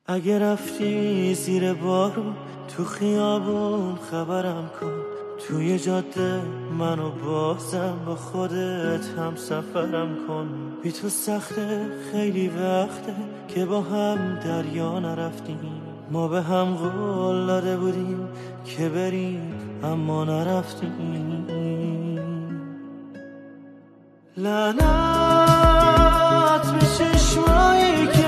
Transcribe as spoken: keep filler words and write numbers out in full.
اگه رفتی زیر بارون تو خیابون خبرم کن، توی جاده منو بازم با خودت هم سفرم کن. بی تو سخته، خیلی وقته که با هم دریا نرفتیم. ما به هم قول داده بودیم که بریم اما نرفتیم. لعنت به چشمایی که